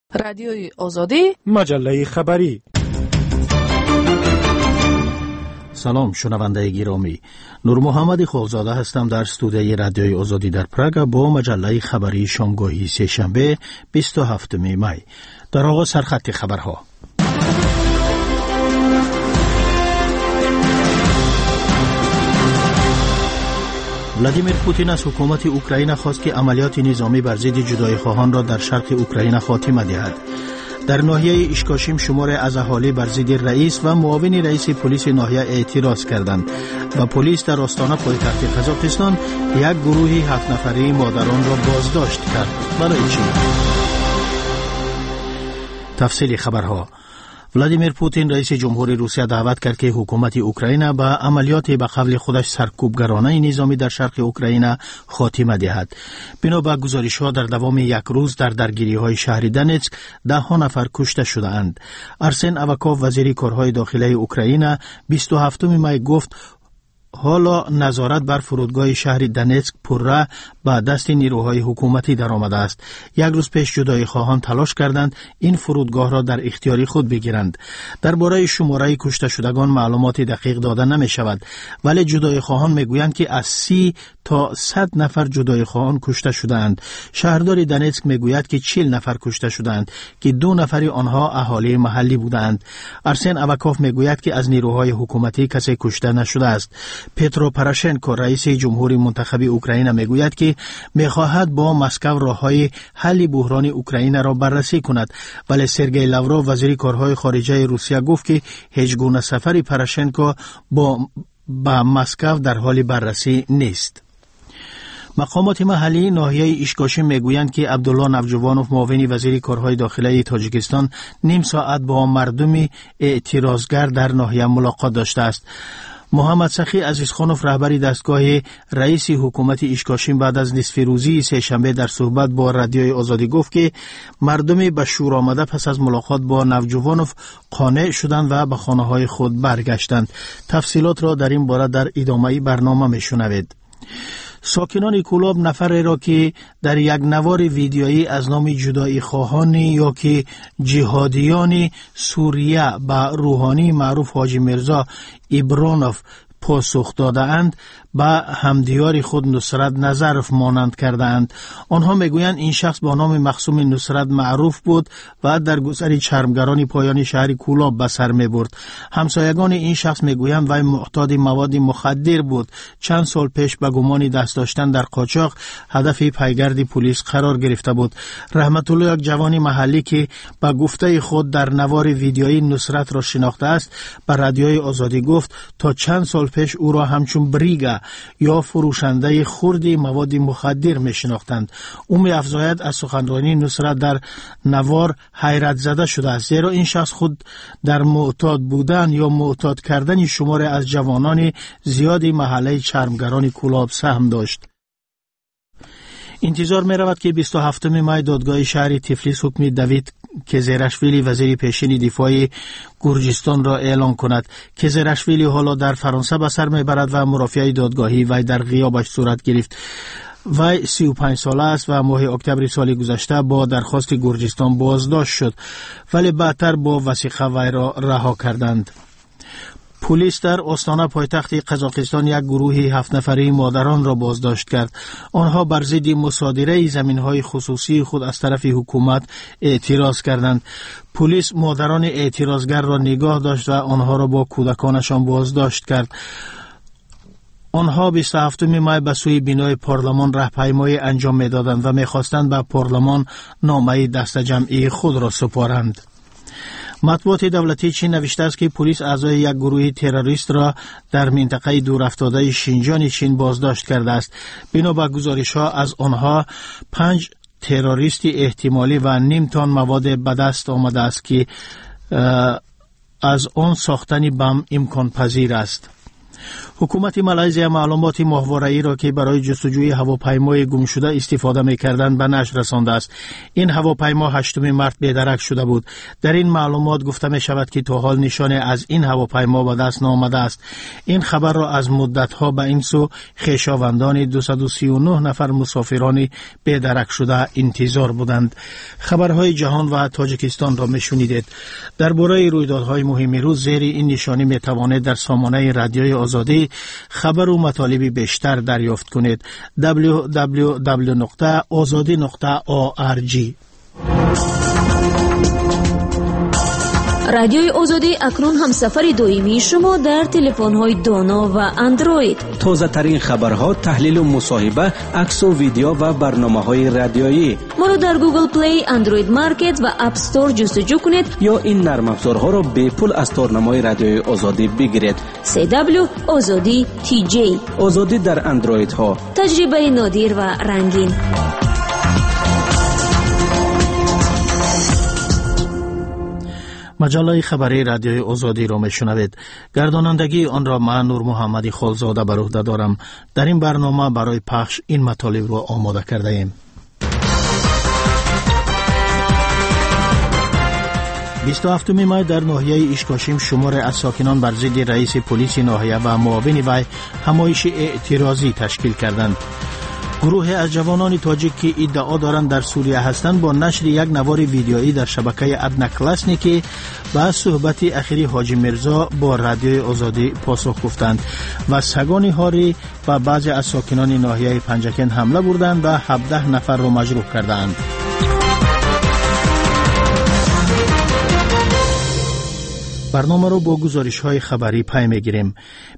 رادیوی آزادی، مجله خبری. سلام شنونده گرامی، نور محمد خالزاده هستم در استودیوی رادیوی آزادی در پراگ با مجله خبری شامگاهی سه‌شنبه 27 می. در آغاز سرخط خبرها. ولادیمیر پوتین از حکومت اوکراین خواست که عملیات نظامی بر ضد جدایی‌خواهان را در شرق اوکراین خاتمه دهد. در ناحیه اشکاشیم شمار از اهالی بر ضد رئیس و معاون رئیس پلیس ناحیه اعتراض کردند و پلیس در آستانه پایتخت قزاقستان یک گروه 7 نفره مادران را بازداشت کرد. برای چی؟ تفصیل خبرها. ولادیمیر پوتین رئیس جمهوری روسیه دعوت کرد که حکومت اوکراین به عملیات به قول خودش سرکوبگرانه نظامی در شرق اوکراین خاتمه دهد. بنا به گزارش‌ها در دوام یک روز در درگیری‌های شهر دنیتسک 10 نفر کشته شده‌اند. ارسن اوکاف وزیر کارهای داخلی اوکراین 27 می گفت حالا نظارت بر فرودگاه شهر دنیتسک پرره به دست نیروهای حکومتی در آمده است. یک روز پیش جدایی خواهان تلاش کردند این فرودگاه را در اختیاری خود بگیرند. درباره شماره کشته شدگان معلومات دقیق داده نمی شود، ولی جدایی خواهان می گویند که از 30 تا 100 نفر جدایی خواهان کشته شدند. شهردار دنیتسک می گوید که 40 نفر کشته شدند که 2 نفر آنها اهالی محلی بودند. ارسن اوکاف می گوید که از نیروهای حکومتی کسی کشته نشده است. پترو پروشنکو رئیس جمهوری منتخب اوکراین میگوید که میخواهد با مسکو راههای حل بحران اوکراین را بررسی کند، ولی سرگئی لاوروف وزیر کارهای خارجه روسیه گفت که هیچ گونه سفر پروشنکو با مسکو در حال بررسی نیست. مقامات محلی ناحیه اشکاشیم میگویند که عبدالله نوجوانوف معاون وزیر کارهای داخلی تاجیکستان نیم ساعت با مردم اعتراضگر در ناحیه ملاقات داشته است. محمد سخی عزیزخانوف رهبر دستگاه رئیس حکومت اشکاشیم بعد از نصف روزی سه‌شنبه در صحبت با رادیوی آزادی گفت که مردم به شور آمده پس از ملاقات با نوجوانوف قانع شدند و به خانه‌های خود برگشتند. تفصیلات را در این باره در ادامه برنامه میشنوید. ساکنان کولاب نفر را که در یک نوار ویدیویی از نام جدایی خواهان یا که جهادیان سوریه به روحانی معروف حاجی میرزا ایبرانوف پاسخ داده اند به همدیار خود نصرت نظرف مانند کرده اند. آنها میگویند این شخص با نام مخصوم نصرت معروف بود و در گذر چرمگران پایان شهر کولاب به سر می برد. همسایگان این شخص میگویند وی معتاد مواد مخدر بود. چند سال پیش به گمان دست داشتن در قاچاق هدف پیگرد پلیس قرار گرفته بود. رحمت الله یک جوان محلی که به گفته خود در نوار ویدیویی نصرت را شناخته است به رادیوی آزادی گفت تا چند سال پیش او را همچون بریگا یا فروشنده خرد مواد مخدر می شناختند. او می افزاید از سخنرانی نصرت در نوار حیرت زده شده است، زیرا این شخص خود در معتاد بودن یا معتاد کردن شمار از جوانان زیادی محله چرمگران کولاب سهم داشت. انتظار می رود که 27 می دادگاه شهر تفلیس حکم دوید کزیراشویلی وزیر پیشین دفاع گرجستان را اعلان کند. کزیراشویلی حالا در فرانسه به سر میبرد و مرافعه دادگاهی وی در غیابش صورت گرفت. وی 35 ساله است و ماه اکتبر سال گذشته با درخواست گرجستان بازداشت شد، ولی بعدتر با وثیقه وی را رها کردند. پلیس در آستانه پایتخت قزاقستان یک گروه 7 نفره مادران را بازداشت کرد. آنها بر ضد مصادره زمین‌های خصوصی خود از طرف حکومت اعتراض کردند. پلیس مادران اعتراضگر را نگاه داشت و آنها را با کودکانشان بازداشت کرد. آنها 27 می به سوی بینای پارلمان راهپیمایی انجام می‌دادند و می‌خواستند به پارلمان نامه دست جمعی خود را سپارند. مطبوعات دولتی چین نوشته است که پلیس اعضای یک گروه تروریست را در منطقه دورافتاده شینجان چین بازداشت کرده است. بنا به گزارش‌ها از آنها 5 تروریست احتمالی و نیم تن مواد به دست آمده است که از آن ساختن بم امکان پذیر است. حکومت مالزیا معلومات ماهواره‌ای را که برای جستجوی هواپیمای گم شده استفاده می‌کردند به نشر رسانده است. این هواپیما 8 مارس بی‌درک شده بود. در این معلومات گفته می‌شود که تا حال نشانه از این هواپیما به دست نآمده است. این خبر را از مدت‌ها به این سو خویشاوندان 239 نفر مسافران بی‌درک شده انتظار بودند. خبرهای جهان و تاجیکستان را می‌شنیدید. درباره رویدادهای مهم روز زیر این نشانی می‌توانید در سامانه رادیوی آزادی خبر و مطالب بیشتر دریافت کنید. www.azadi.org. رادیوی آزادی اکنون هم سفر دائمی شما در تلفن‌های دانا و اندروید. تازه ترین خبرها، تحلیل و مصاحبه، عکس و ویدیو و برنامه‌های رادیویی. ما را در گوگل پلی، اندروید مارکت و اپ استور جستجو کنید یا این نرم افزارها را به پول از تورنمای رادیوی آزادی بگیرید. CW آزادی TJ. آزادی در اندروید ها. تجربه نادر و رنگین. مجله خبری رادیوی آزادی را میشنوید. گردانندگی آن را من نور محمدی خالزاده بر عهده دارم. در این برنامه برای پخش این مطالب را آماده کرده ایم. 27 می در ناحیه اشکاشیم شمار از ساکنان بر ضد رئیس پلیس ناحیه و معاون وی همایش اعتراضی تشکیل کردند. گروه از جوانان تاجیک که ادعا دارند در سوریه هستند با نشر یک نوار ویدیویی در شبکه ادنا کلاسنیکی با صحبت اخیری حاجی مرزا با رادیوی آزادی پاسخ گفتند و سگان هاری و بعضی از ساکنان ناحیه پنجکن حمله بردند و 17 نفر را مجروح کردند. برنامه رو با گزارش‌های خبری پی می‌گیریم.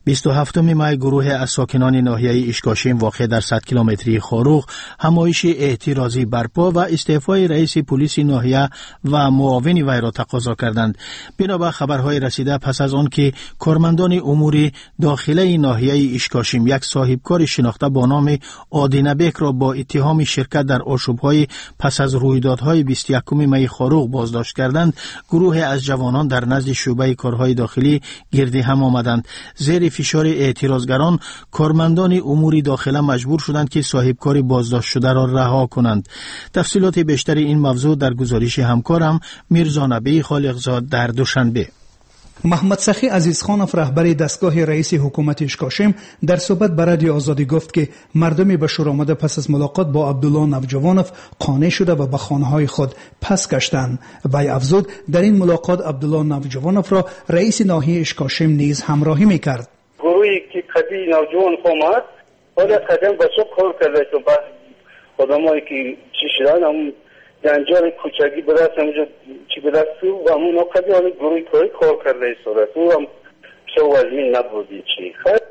27 می گروه از ساکنان ناحیه اشکاشیم واقع در 100 کیلومتری خاروغ همایش اعتراضی برپا و استعفای رئیس پلیس ناحیه و معاون وی را تقاضا کردند. بنابر خبرهای رسیده پس از آن که کارمندان امور داخلی ناحیه اشکاشیم یک صاحبکار شناخته با نام آدینه بیک را با اتهام شرکت در آشوب‌های پس از رویدادهای 21 می خاروغ بازداشت کردند، گروه از جوانان در نزد شعبه کارهای داخلی گرد هم آمدند. زیر فشار اعتراضگران کارمندان امور داخله مجبور شدند که صاحبکار بازداشت شده را رها کنند. تفصیلات بیشتر این موضوع در گزارش همکارم میرزا نبی خالقزاد در دوشنبه. محمد سخی عزیزخانов رهبر دستگاه رئیس حکومت اشکاشیم در صحبت با رادیو آزادی گفت که مردمی به شور آمده پس از ملاقات با عبدالله نوجوانov قانع شده و به خانه‌های خود پس گشتند. وی افزود در این ملاقات عبدالله نوجوانov را رئیس ناحیه اشکاشیم نیز همراهی می‌کرد. گروهی که قبی نوجوان اومد حالا قدم به سو کار کرده که بعد خودمایی که چی شدن هم جنجال کوچکی به دست همونجا چی به دست و همون آقایی حالا گروهی کار کرده ای صورت او هم چه وزمین نبودی چی خیلی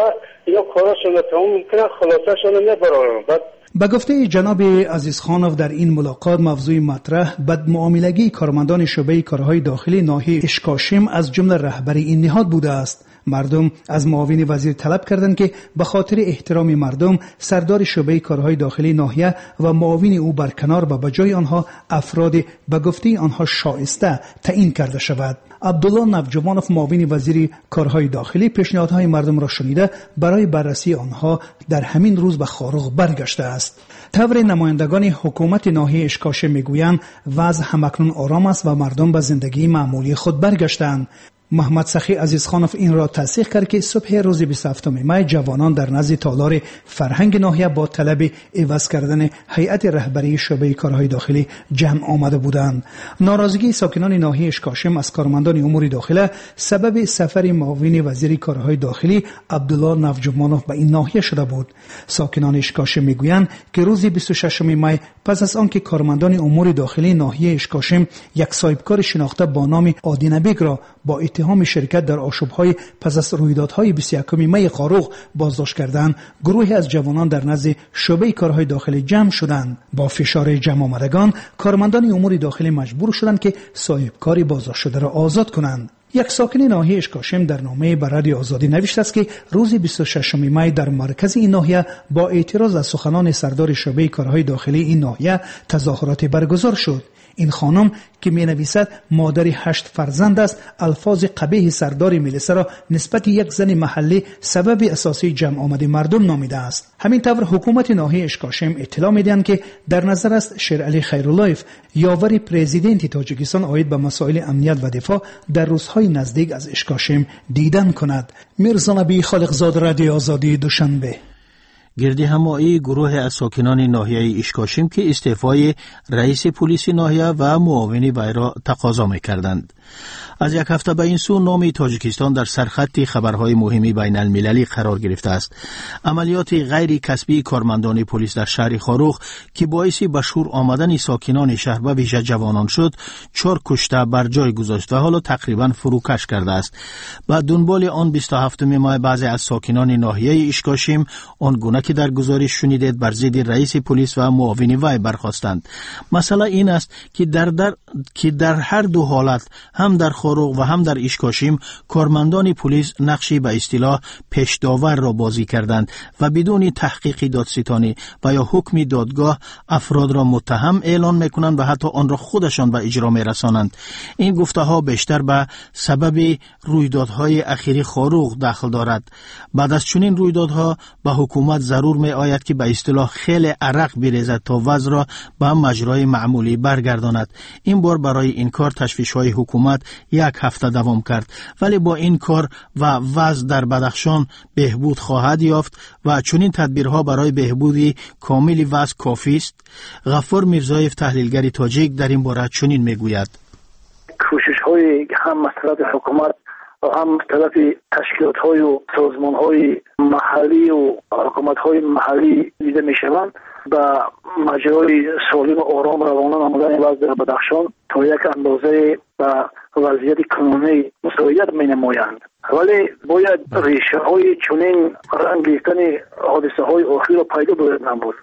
یا کاراشون تمام میکنن خلاصشون نبرارن. به گفته جناب عزیزخانov در این ملاقات موضوع مطرح بدمعاملگی کارمندان شعبه کارهای داخلی ناحیه اشکاشیم از جمله رهبر این نهاد بوده است. مردم از معاون وزیر طلب کردند که به خاطر احترام مردم سردار شعبه کارهای داخلی ناحیه و معاون او برکنار و به جای آنها افراد به گفته آنها شایسته تعیین کرده شود. عبدالله نوجوانov معاون وزیر کارهای داخلی پیشنهادهای مردم را شنیده برای بررسی آنها در همین روز به خاروغ برگشته است. طور نمایندگان حکومت ناحیه اشکاشیم میگویند وضع همکنون آرام است و مردم به زندگی معمولی خود برگشتند. محمد سخی عزیزخانov این را تصدیق کرد که صبح روز 27 می جوانان در نزد تالار فرهنگ ناحیه با طلب عوض کردن هیئت رهبری شعبه کارهای داخلی جمع آمده بودند. ناراضگی ساکنان ناحیه اشکاشیم از کارمندان امور داخله سبب سفر معاون وزیر کارهای داخلی عبدالله نوجوانov به این ناحیه شده بود. ساکنان اشکاشیم میگویند که روز 26 می پس از آنکه کارمندان امور داخلی ناحیه اشکاشیم یک صاحبکار شناخته با نام آدینه بیک را با اتهام شرکت در آشوب‌های پس از رویدادهای 21 می خاروغ بازداشت کردند، گروهی از جوانان در نزد شعبه کارهای داخلی جمع شدند. با فشار جمع آمدگان کارمندان امور داخلی مجبور شدند که صاحبکار بازداشت شده را آزاد کنند. یک ساکن ناحیه اشکاشم در نامه به رادیو آزادی نوشته است که روز 26 می در مرکز این ناحیه با اعتراض از سخنان سردار شعبه کارهای داخلی این ناحیه تظاهرات برگزار شد. این خانم که می نویسد مادر 8 فرزند است، الفاظ قبیح سردار ملیسا را نسبت یک زن محلی سبب اساسی جمع آمد مردم نامیده است. همین طور حکومت ناحیه اشکاشم اطلاع میدهند که در نظر است شیرعلی خیراللهیف یاور پرزیدنت تاجیکستان عاید به مسائل امنیت و دفاع در روزهای نزدیک از اشکاشم دیدن کند. میرزا نبی خالقزاد، رادیو آزادی، دوشنبه. گردی همایی گروه از ساکنان ناحیه اشکاشم که استعفای رئیس پلیس ناحیه و معاون وی را تقاضا می‌کردند. از یک هفته به این سو نام تاجیکستان در سرخط خبرهای مهمی بین المللی قرار گرفته است. عملیات غیر کسبی کارمندان پلیس در شهر خاروخ که باعث به شور آمدن ساکنان شهر به ویژه جوانان شد، 4 کشته بر جای گذاشت و حالا تقریبا فروکش کرده است. با دنبال آن 27 ماه بعضی از ساکنان ناحیه اشکاشم آنگونه که در گزارش شنیدید بر ضد رئیس پلیس و معاون وی برخاستند. مسئله این است که در هر دو حالت، هم در خاروخ و هم در اشکاشم، کارمندان پلیس نقشی به اصطلاح پیشداور را بازی کردند و بدون تحقیق دادستانی و یا حکم دادگاه افراد را متهم اعلان میکنند و حتی آن را خودشان به اجرا میرسانند. این گفته ها بیشتر به سبب رویدادهای اخیری خاروخ دخل دارد. بعد از چنین رویدادها به حکومت ضرور می آید که به اصطلاح خیلی عرق بریزد تا وضع را به مجرای معمولی برگرداند. این بار برای این کار تشویش‌های حکومت 1 هفته دوام کرد، ولی با این کار و وضع در بدخشان بهبود خواهد یافت و چنین تدبیرها برای بهبود کامل وضع کافی است. غفور میرزایف، تحلیلگر تاجیک، در این باره چنین میگوید: کوشش‌های هم مسئولات حکومت و هم طرف تشکیلات‌های و سازمان‌های محلی و حکومت‌های محلی دیده می‌شوند با مجرای سالم و آرام روانه نمودن وضع در بدخشان تا یک اندازه با وضعیت کنونی مساعدت می‌نمایند. ولی باید ریشه‌های چنین رنگ گرفتن حادثه‌های اخیر را پیدا باید نمود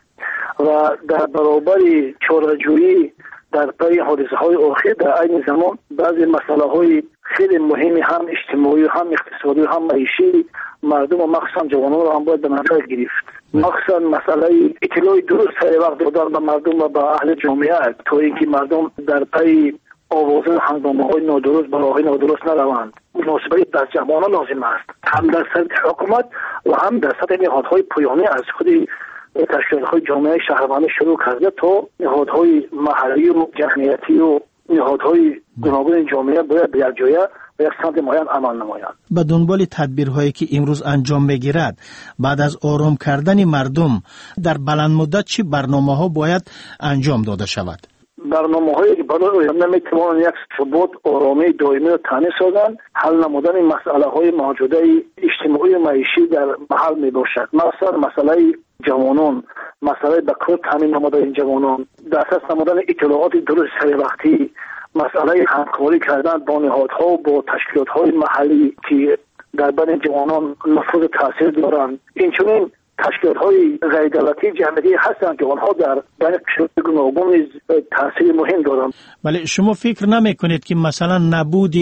و در برابر چاره‌جویی در پی حادثه‌های اخیر در عین زمان بعضی مسائل خیلی مهمی هم اجتماعی هم اقتصادی هم معیشی مردم و مخصوصا جوانان را هم باید به نظر گرفت. مخصوصا مسئله اطلاع درست سر وقت دادن به مردم و به اهل جامعه تا اینکه مردم در پی آوازه هنگامه‌های نادرست براهای نادرست نروند. مناسبت از جوانان لازم است، هم در سطح حکومت و هم در سطح نهادهای پایانی از خود تشکیلات‌های جامعه شهروندی شروع کرده تا نهادهای محلی و جمعیتی و نهادهای گوناگون جامعه باید به یک جایه و یک سمت معین عمل نمایند. به دنبال تدبیرهایی که امروز انجام میگیرد، بعد از آرام کردن مردم در بلند مدت چه برنامه‌ها باید انجام داده شود؟ برنامه‌هایی که برای آینده می‌توانند یک ثبات آرامی دائمی را تامین سازند، حل نمودن مسائل‌های موجوده اجتماعی و معیشی در محل میباشد. مثلا مسئله جوانان، مسئله به کار تامین نمودن جوانان، دسترس نمودن اطلاعات درست سر وقتی، مسئله همکاری کردن با نهادها و با تشکیلات‌های محلی که در بین جوانان نفوذ تاثیر دارند. این چنین تشکیلات‌های غیر دولتی جمعیتی هستند که آنها در بین کشورهای گوناگون تاثیر مهم دارند. ولی شما فکر نمی‌کنید که مثلا نبود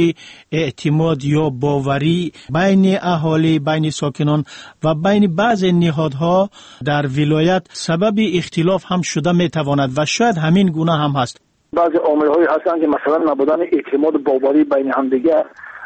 اعتماد یا باوری بین اهالی، بین ساکنان و بین بعضی نهادها در ولایت سبب اختلاف هم شده می‌تواند و شاید همین گونه هم هست؟ بعضی عامل‌هایی هستند که مثلا نبودن اعتماد باوری بین همدیگر،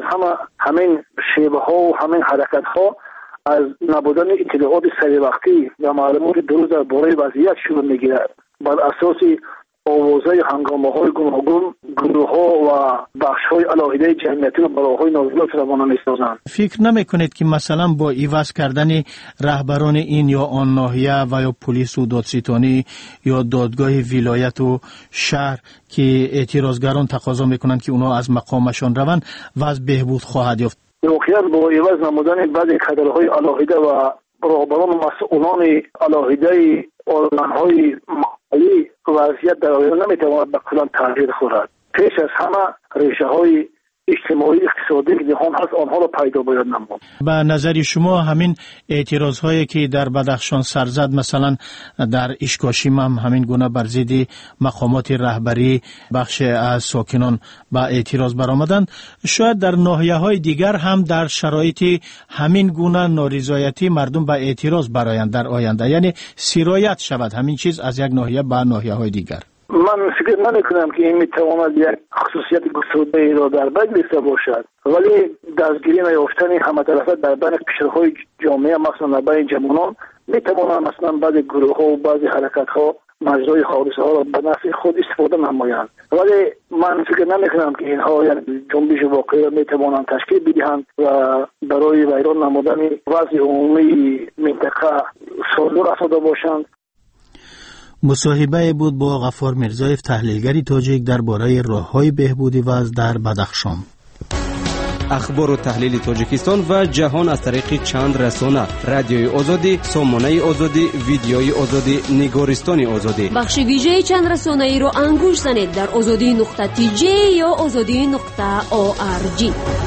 همین شیوه‌ها و همین حرکت‌ها از نبودن اطلاعات سری وقتی و معلومات درست درباره وضعیت شروع می‌گیرد. بر اساس آوازهای هنگامه‌های گوناگون گروه‌ها و بخش‌های علاهیده جمعیتی و براهای نادرست روانه می‌سازند. فکر نمی‌کنید که مثلا با عوض کردن رهبران این یا آن ناحیه و یا پلیس و دادستانی یا دادگاه ولایت و شهر که اعتراضگران تقاضا می‌کنند که اونا از مقامشان روند وضع بهبود خواهد یافت؟ واقعاً با عوض نمودن بعضی کادرهای علاهیده و رهبران و مسئولان علاهیده ارگان‌های محلی وضعیت در آینده نمیتواند به کلان تغییر خورد. پیش از همه ریشه‌های اجتماعی اقتصادی جهان هست آنها را پیدا باید نمود. به نظر شما همین اعتراض هایی که در بدخشان سر زد، مثلا در اشکاشیم هم همین گونه بر ضد مقامات رهبری بخش از ساکنان به اعتراض برآمدند، شاید در ناحیه های دیگر هم در شرایط همین گونه نارضایتی مردم به اعتراض برآیند در آینده، یعنی سرایت شود همین چیز از یک ناحیه به ناحیه های دیگر؟ من فکر نمیکنم که این میتواند یک خصوصیت گسترده را در بر گرفته باشد، ولی دستگیری نیافتن همه طرفه در بین قشرهای جامعه مثلا بین جوانان میتواند مثلا بعضی گروه ها و بعضی حرکت ها مجرای حادثه ها را به نفع خود استفاده نمایند، ولی من فکر نمیکنم که اینها یک جنبش واقعی را میتوانند تشکیل بدهند و برای ویران نمودن وضع عمومی منطقه سازگار افزوده باشند. مصاحبه بود با غفار میرزایف، تحلیلگری تاجیک درباره راه‌های بهبودی وضع در بدخشان. اخبار و تحلیل تاجیکستان و جهان از طریق چند رسانه: رادیوی آزادی، سامانه آزادی، ویدیوی آزادی، نگارستان آزادی. بخش ویژه چند رسانه ای رو انگوش زنید در azadi.tj یا azadi.org.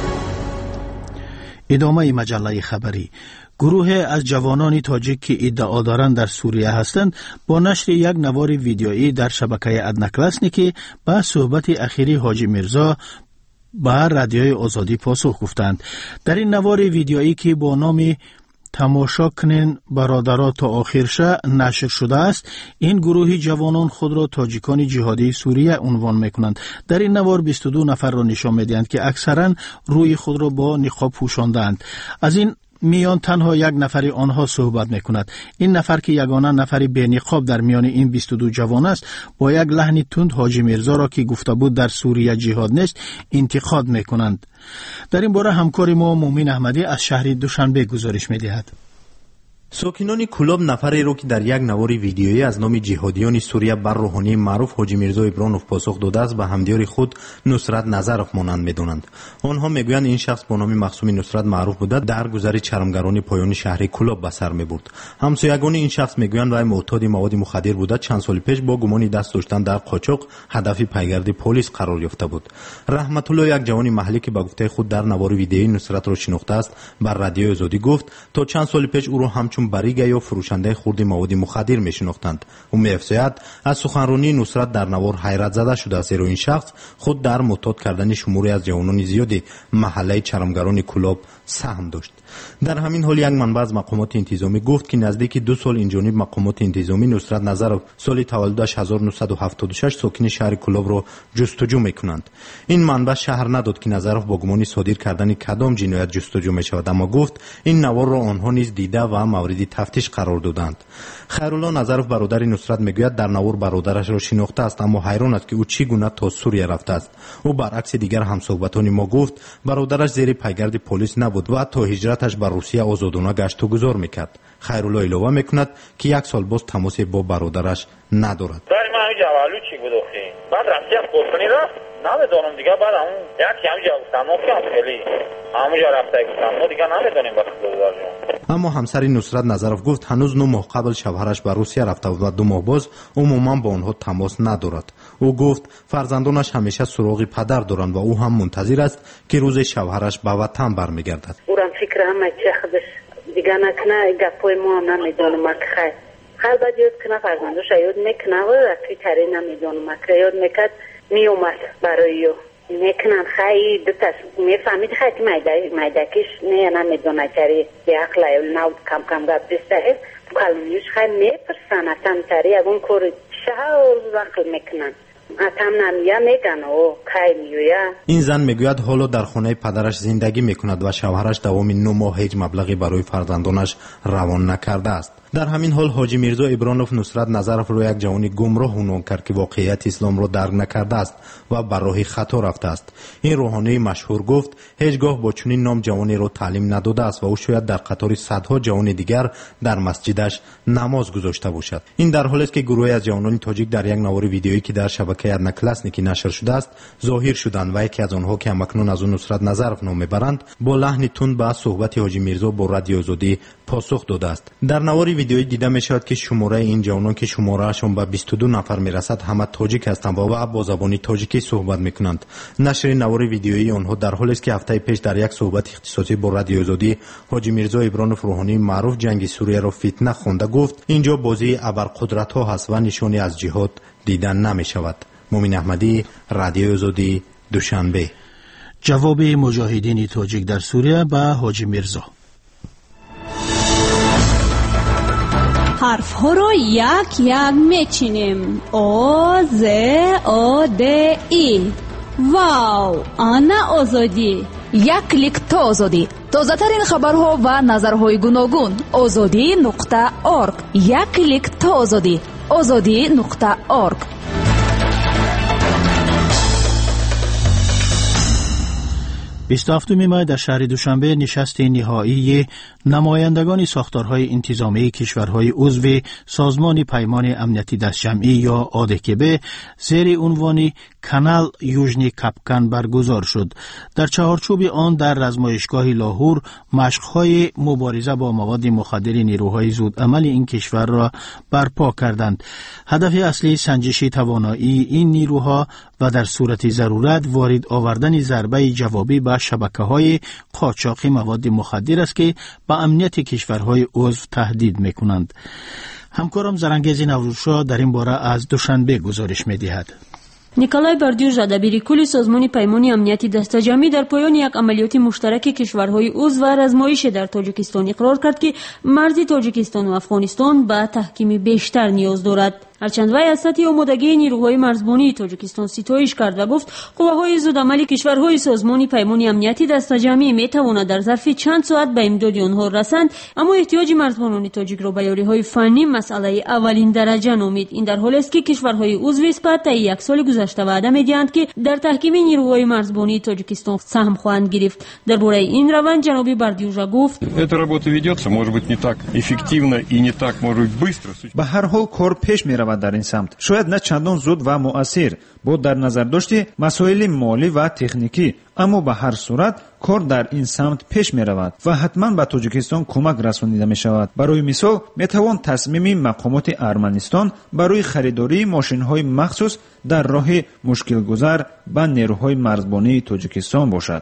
ادامه مجله خبری. گروه از جوانان تاجیک که ادعا دارند در سوریه هستند با نشر یک نوار ویدیویی در شبکه ادناکلاسنیکی به صحبت اخیری حاجی میرزا به رادیوی آزادی پاسخ گفتند. در این نوار ویدیویی که با نام تماشا کنین برادرها تا آخر شه نشر شده است، این گروه جوانان خود را تاجیکان جهادی سوریه عنوان میکنند. در این نوار 22 نفر را نشان میدهند که اکثرا روی خود را با نقاب پوشاندند. از این میان تنها یک نفری آنها صحبت میکند. این نفر که یگانه نفری بی نقاب در میان این 22 جوان است، با یک لحن تند حاجی میرزا را که گفته بود در سوریه جهاد نیست انتقاد میکنند. در این باره همکار ما مومن احمدی از شهر دوشنبه گزارش میدهد. ساکنان کلاب نفری رو که در یک نوار ویدیویی از نام جهادیان سوریه بر روحانی معروف حاجی میرزا ابرانوف پاسخ داده است به همدیار خود نصرت نظرف مانند میدونند. آنها میگویند این شخص با نام مخصوم نصرت معروف بوده در گذر چرمگران پایان شهر کلاب به سر میبرد. همسایگان این شخص میگویند وی معتاد مواد مخدر بوده، چند سال پیش با گمانی دست داشتن در قاچاق هدف پیگرد پلیس قرار یافته بود. رحمت الله، یک جوان محلی که به گفته خود در نوار ویدیویی نصرت را شناخته است، بر رادیو آزادی گفت تا چند سال پیش او را همچون بریگه یا فروشنده خرد مواد مخدر میشناختند. او می‌افزاید از سخنرانی نصرت در نوار حیرت زده شده است، زیرا این شخص خود در معتاد کردن شماری از جوانان زیادی محله چرمگران کلاب سهم داشت. در همین حال یک منبع از مقامات انتظامی گفت که نزدیک 2 سال این جانب مقامات انتظامی نصرت نظرف سال تولدش 1976 ساکن شهر کلاب را جستجو میکنند. این منبع شهر نداد که نظرف با گمان صادر کردن کدام جنایت جستجو میشود، اما گفت این نوار را آنها نیز دیده و مورد تفتیش قرار دادند. خیرالله نظرف برادر نصرت میگوید در نوار برادرش را شناخته است، اما حیران است که او چگونه تا سوریه رفته است. او برعکس دیگر همصحبتان ما گفت برادرش زیر پیگرد پلیس نبود و تا هجرتش بر روسیه آزادانه گشت و گذار میکرد. خیرالله اضافه میکند که 1 سال باز تماسی با برادرش ندارد. من همینجا اولو چی بود اخی بعد رفتی از قربانی رفت نمیدونم دیگه، بعد همون یکی همینجا گفتم که خیلی همونجا رفته گفتم ما دیگه نمیدونیم بخیر. اما همسر نصرت نظرف گفت هنوز 9 ماه قبل شوهرش به روسیه رفته و 2 ماه باز عموما با آنها تماس ندارد. او گفت فرزندانش همیشه سراغ پدر دارند و او هم منتظر است که روز شوهرش به وطن برمیگردد. اونم فکرم چه خودش دیگه نکنه گپای ما هم نمیدونم که خیلی باید یاد کنه فرزندش یاد میکنه و رفتی تری نمیدونم که یاد میکرد میومد برای میکنن خیلی دتش میفهمید خیلی میدکش نمیدونه چری به عقل نود کم گپ بسته کلونیش خیلی میپرسن اتم تری اون کار شهر وقت میکنن اتم نمیه میگن و خیلی میویه. این زن میگوید حالا در خانه پدرش زندگی میکند و شوهرش دوام 9 ماه هیچ مبلغی برای فرزندانش روان نکرده است. در همین حال حاجی میرزا ابرانوف نصرت نظرف رو یک جوانی گمراه عنوان کرد که واقعیت اسلام را درک نکرده است و بر راه خطا رفته است. این روحانی مشهور گفت هیچگاه با چنین نام جوانی را تعلیم نداده است و او شاید در قطار صدها جوان دیگر در مسجدش نماز گذاشته باشد. این در حالی است که گروهی از جوانان تاجیک در یک نوار ویدیویی که در شبکه ادناکلاسنیکی نشر شده است ظاهر شدند و یکی از آنها که همکنون از نصرت نظرف نام میبرند با لحن تند به صحبت حاجی میرزا با رادیو آزادی پاسخ داده است. در نوار ویدیویی دیده می شود که شماره این جوانان که شمارهشان به 22 نفر می رسد همه تاجیک هستند و با زبان تاجیکی صحبت می کنند. نشر نوار ویدیویی آنها در حالی است که هفته پیش در یک صحبت اختصاصی با رادیو آزادی حاجی میرزا ابرانوف روحانی معروف جنگ سوریه را فتنه خوانده گفت اینجا بازی ابرقدرت ها هست و نشانی از جهاد دیدن نمی شود. مومن احمدی، رادیو آزادی، دوشنبه. جواب مجاهدین تاجیک در سوریه به حاجی میرزا. حرف ها رو یک یک میچینیم. او ز او د ای. واو، آنا آزادی. یک کلیک تا آزادی. تازه ترین خبرها و نظرهای گوناگون. azadi.org. یک کلیک تا آزادی. azadi.org. 27 می در شهر دوشنبه نشست نهایی نمایندگان ساختارهای انتظامی کشورهای عضو سازمان پیمان امنیتی دستجمعی یا آدکبه زیر عنوان کانال یوژنی کپکان برگزار شد. در چهارچوب آن در رزمایشگاه لاهور مشق‌های مبارزه با مواد مخدر نیروهای زودعمل این کشور را برپا کردند. هدف اصلی سنجش توانایی این نیروها و در صورت ضرورت وارد آوردن ضربه جوابی به شبکه‌های قاچاق مواد مخدر است که به امنیت کشورهای عضو تهدید می‌کنند. همکارم زرنگیز نوروزشاه در این باره از دوشنبه گزارش می‌دهد. نیکولای باردیوژا دبیر کل سازمان پیمان امنیتی دستجمعی در پایان یک عملیات مشترک کشورهای عضو و رزمایش در تاجیکستان اقرار کرد که مرز تاجیکستان و افغانستان به تحکیم بیشتر نیاز دارد. هرچند وی از سطح آمادگی نیروهای مرزبانی تاجیکستان ستایش کرد و گفت قوه‌های زودعمل کشورهای سازمان پیمان امنیتی دستجمعی می‌تواند در ظرف چند ساعت به امداد آنها رسند، اما احتیاج مرزبانان تاجیک را به یاری‌های فنی مسئله اولین درجه نامید. این در حالی است که کشورهای عضو اسپات تا یک سال گذشته وعده می‌دهند که در تحکیم نیروهای مرزبانی تاجیکستان سهم خواهند گرفت. درباره این روند جناب باردیوژا گفت: "Эта работа ведется, может быть, не так эффективно и не так, может быть, быстро". به هر حال کار پیش می‌رود در این سمت، شاید نه چندان زود و مؤثر با در نظر داشت مسائل مالی و تکنیکی، اما به هر صورت کار در این سمت پیش می رود و حتما به تاجیکستان کمک رسانیده می شود. برای مثال می توان تصمیم مقامات ارمنستان برای خریداری ماشین های مخصوص در راه مشکل گذر به نیروهای مرزبانی تاجیکستان باشد.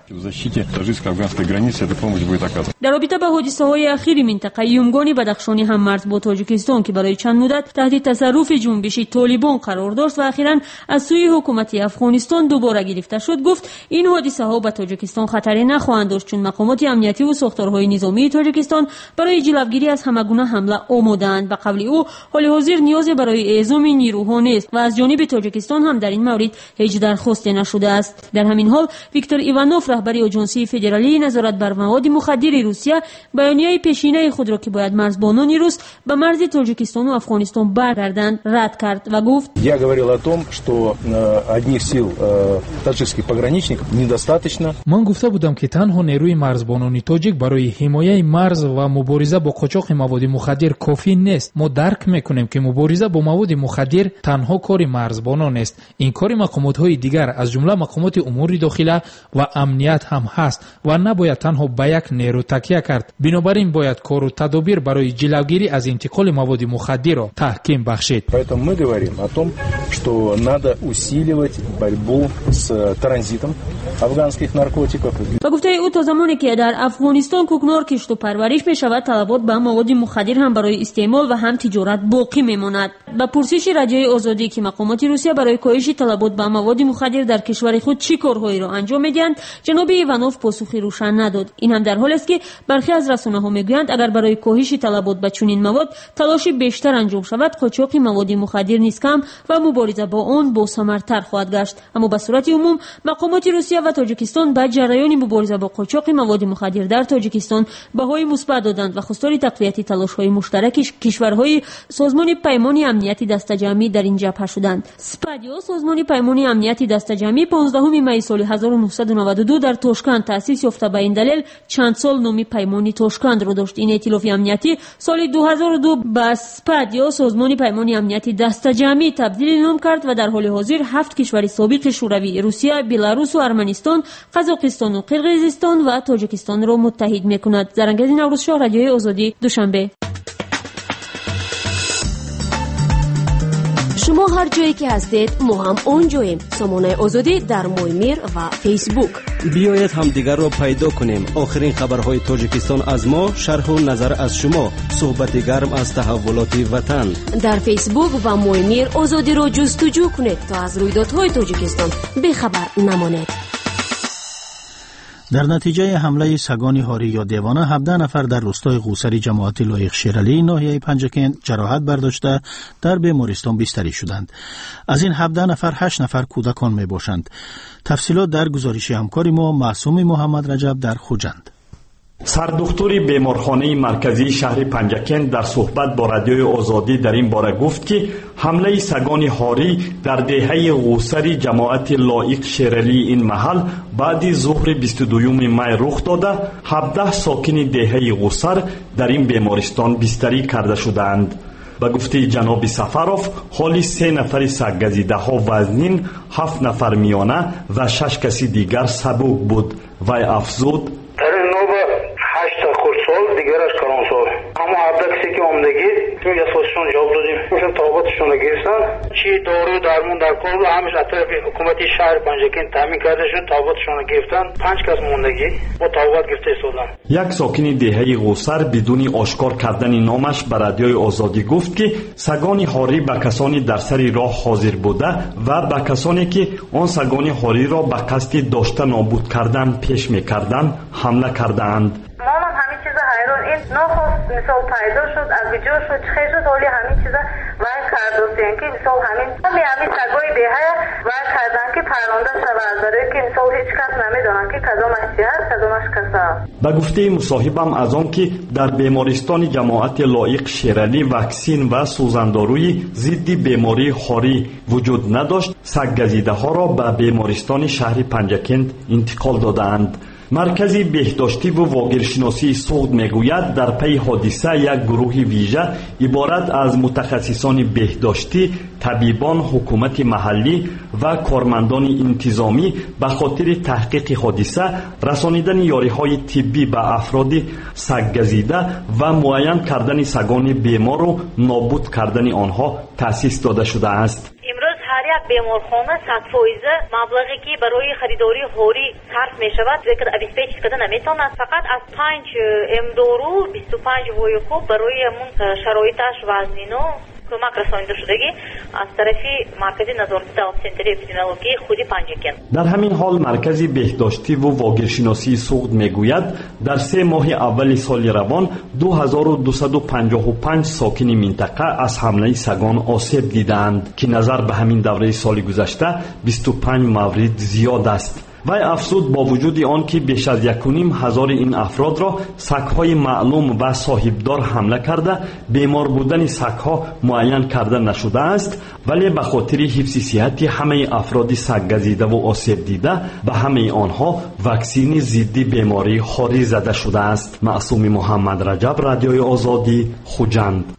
در رابطه با حادثه های اخیر منطقه یومگان بدخشانی هم مرز با تاجیکستان که برای چند مدت تحت تصرف جنبش طالبان قرار داشت و اخیراً از سوی حکومت افغانستان دوباره گرفته شد، گفت این حادثه ها به تاجیکستان خطری نخواهند داشت چون مقامات امنیتی و ساختارهای نظامی تاجیکستان برای جلوگیری از همگونه حمله آماده‌اند. به قول او حال حاضر نیازی برای اعزام نیروها نیست و از جانب تاجیکستان هم در این مورد هیچ درخواستی نشده است. در همین حال ویکتور ایوانوف رهبر آژانسی فدرالی نظارت بر مواد مخدر روسیه بیانیه پیشینه خود را که باید مرزبانان روس به مرز تاجیکستان و افغانستان برگردند رد کرد و گفت: Я говорил о том, что одних сил таджикских пограничников недостаточно. من گفته بودم که تنها نیروی مرزبانان تاجیک برای حمایت مرز و مبارزه با قاچاق مواد مخدر کافی نیست. ما درک میکنیم که مبارزه با مواد مخدر تنها کار مرزبانان است. این کار مقامات دیگر از جمله مقامات امور داخله و امنیت هم هست و نباید تنها به یک نیرو تکیه کرد. بنابراین باید کار و تدابیر برای جلوگیری از انتقال مواد مخدر را تحکیم بخشید. Поэтому мы говорим о том, что надо усиливать борьбу с транзитом афганских наркотиков. و گفته او تا زمانی که در افغانستان کوکنار کشت و پرورش می شود طلبات به مواد مخدر هم برای استعمال و هم تجارت باقی میماند. با پرسش رادیوی آزادی که مقامات روسیه برای کاهش طلبات به مواد مخدر در کشور خود چه کارهایی را انجام میدهند، جناب ایوانوف پاسخی روشن نداد. این هم در حالی است که برخی از رسانه‌ها میگویند اگر برای کاهش طلبات به چنین مواد تلاش بیشتر انجام شود، قاچاق مواد مخدر نیز کم و مبارزه با آن با ثمرتر خواهد گشت. اما به صورت عموم مقامات روسیه و تاجیکستان به جریان مبارزه با قاچاق مواد مخدر در تاجیکستان بهای مثبت دادند و خواستار تقویت تلاش‌های مشترک کشورهای سازمان پیمان امنیتی دستجمعی در این جبهه شدند. سپادیا سازمان پیمان امنیتی دستجمعی 15 می سال 1992 در تاشکند تأسیس یافته. به این دلیل چند سال نام پیمان تاشکند را داشت. این ائتلاف امنیتی سال 2002 به سپادیا سازمان پیمان امنیتی دستجمعی تبدیل نام کرد و در حال حاضر 7 کشور سابق شوروی، روسیه، بلاروس و ارمنستان، قزاقستان و قرقیزستان و تاجیکستان را متحد می‌کند. زرنگیز نوروزشاه، رادیوی آزادی، دوشنبه. شما هر جایی که هستید ما هم اونجاییم. سامانه آزادی در مویمیر و فیسبوک. بیایید همدیگر را پیدا کنیم. آخرین خبرهای تاجیکستان از ما، شرح و نظر از شما، صحبت گرم از تحولات وطن. در فیسبوک و مویمیر آزادی را جستجو کنید تا از رویدادهای تاجیکستان بخبر نمانید. در نتیجه حمله سگان هاری یا دیوانه 17 نفر در روستای قوسری جماعت لایق شیرالی ناحیه پنجکند جراحت برداشته در بیمارستان بستری شدند. از این 17 نفر 8 نفر کودکان می باشند. تفصیلات در گزارش همکار ما معصوم محمد رجب در خوجند. سردکتر بیمارخانه مرکزی شهر پنجکند در صحبت با رادیوی آزادی در این باره گفت که حمله سگان هاری در دهه قوسری جماعت لایق شیرالی این محل بعد ظهر 22 می رخ داده 17 ساکن دهه قوسر در این بیمارستان بستری کرده شدند. به گفته جناب سفروف حالی 3 نفر سگ‌گزیده ها وزنین، 7 نفر میانه و 6 کسی دیگر سبک بود. وی افزود دیگرش کلان سال اما هفته کسی که آمدگی توی اساسشون جواب دادیم میشن تابتشون رو گرفتن چی دارو درمون در کار رو همیشه از طرف حکومتی شهر پنجکند تامین کرده شد تابتشون رو گرفتن 5 کس موندگی با تابت گرفته ایستادن. یک ساکن دهه قوسر بدون آشکار کردن نامش به رادیوی آزادی گفت که سگان هاری به کسانی در سر راه حاضر بوده و به کسانی که آن سگان هاری را به قصد داشته نابود کردن پیش می‌کردند حمله کردند. این نخواست مثال پیدا شد از ویدیو شد چه شد حالی همین چیزا وای کردن که مثال همین سگای دهه وای کردن که پرونده شود برای که مثال هیچ کس نمیدونن که کدامش چی هست کدامش کسا. به گفته مصاحبم از آن که در بیمارستان جماعت لایق شیرالی واکسین و سوزنداروی ضد بیماری هاری وجود نداشت سگ‌گزیده ها را به بیمارستان شهر پنجکند انتقال دادند. مرکز بهداشتی و واگیرشناسی سوخت میگوید در پی حادثه یک گروه ویژه عبارت از متخصصان بهداشتی، طبیبان، حکومت محلی و کارمندان انتظامی به خاطر تحقیق حادثه، رسانیدن یاریهای طبی به افراد سگ‌گزیده و معاین کردن سگان بیمار و نابود کردن آنها تأسیس داده شده است. هر یک بیمارخانه 100% مبلغی که برای خریداری هوری صرف می شود ذکر ابیسپیچ کردن نمیتونه فقط از 5 امدارو 25 وای خوب برای همون شرایطش وزنینو کمک رسانیده شدگی از طرف مرکز نظارت دولت سنتر اپیدمیولوژی خودی پنجکند. در همین حال مرکز بهداشتی و واگیرشناسی سوخت میگوید در 3 ماه اول سال روان 2255 ساکن منطقه از حمله سگان آسیب دیدند که نظر به همین دوره سال گذشته 25 مورد زیاد است. وی افزود با وجود آن که بیش از 1,500 این افراد را سگ‌های معلوم و صاحبدار حمله کرده بیمار بودن سگ‌ها معین کرده نشده است، ولی به خاطر حفظ صحت همه افراد سگ‌گزیده و آسیب دیده به همه آنها واکسین ضد بیماری هاری زده شده است. معصوم محمد رجب، رادیوی آزادی، خوجند.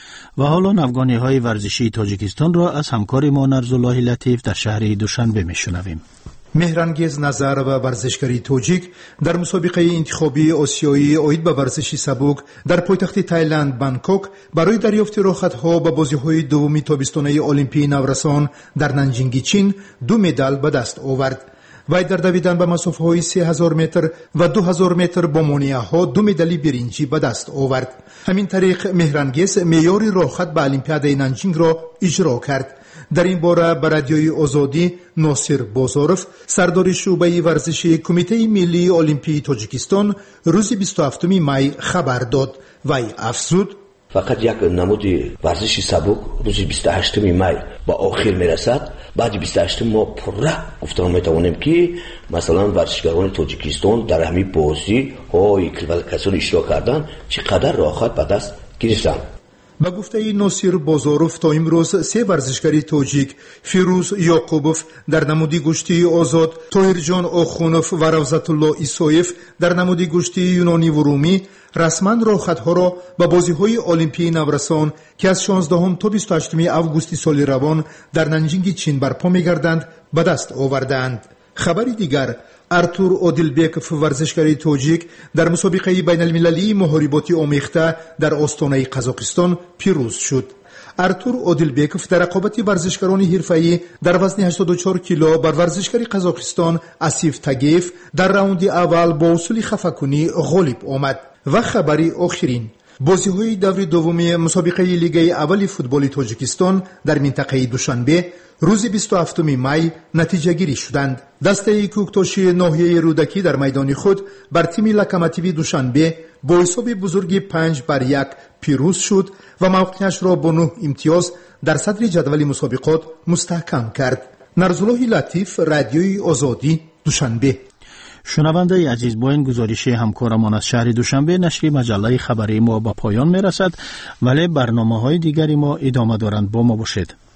و حالا نوگانی‌های ورزشی تاجیکستان را از همکار ما نرزالله لطیف در شهر دوشنبه میشنویم. مهرانگیز نظر و ورزشکاری توجیک در مسابقه انتخابی آسیایی اوید به ورزش سبک در پایتخت تایلند بانکوک برای دریافت راحت‌ها به بازی‌های دومی تابستانه المپیک نورسان در نانجینگ چین 2 مدال به دست آورد. وی در دویدن به مسافه‌های 3000 متر و 2000 متر با مانعه‌ها 2 مدال برنجی به دست آورد. همین طریق مهرانگیز معیار راحت به المپیاد نانجینگ را اجرا کرد. در این باره به رادیوی آزادی ناصر بازارف سردار شعبه ورزشی کمیته ملی المپیک تاجیکستان روز 27 می خبر داد. وی افزود فقط یک نمود ورزشی سبک روز 28 می با آخر میرسد. بعد 28 ما پره گفتن میتوانیم که مثلا ورزشکاران تاجیکستان در همین بازی های کسانی اشتراک کردن چقدر راحت به دست گرفتن. با گفته ناصر بازاروف تا امروز 3 ورزشکاری تاجیک فیروز یعقوبوف در نمودی گشتی آزاد، طاهرجان آخونوف و روزت الله ایسایف در نمودی گشتی یونانی و رومی رسما راحت‌ها را به بازی‌های المپیک نورسان که از 16 تا 28 آگوست سال روان در نانجینگ چین برپا می‌گردند به دست آوردند. خبری دیگر، ارتور اودیلبیکوف ورزشکاری توجیک در مسابقه بین المللی محاربات آمیخته در آستانه قزاقستان پیروز شد. артур одилбеков در رقابت ورزشکاران حرفه‌ای در وزن 84 کیلو بر ورزشکار قزاقستان اسیف تگیف در راوند اول با اصول خفاکنی غالب آمد. و خبری آخرین بازی‌های دور دوم مسابقه لیگ اول فوتبال تاجیکستان در منطقه دوشنبه روز 27 می نتیجه گیری شدند. دسته کوکتوشی ناحیه رودکی در میدان خود بر تیم لوکوموتیو دوشنبه با حساب بزرگ 5-1 پیروز شد و موقعیتش را با 9 امتیاز در صدر جدول مسابقات مستحکم کرد. نرزالله لطیف، رادیوی آزادی، دوشنبه. شنونده عزیز، با این گزارش همکارمان از شهر دوشنبه نشر مجله خبری ما به پایان می رسد، ولی برنامه‌های دیگری ما ادامه دارند. با ما باشید.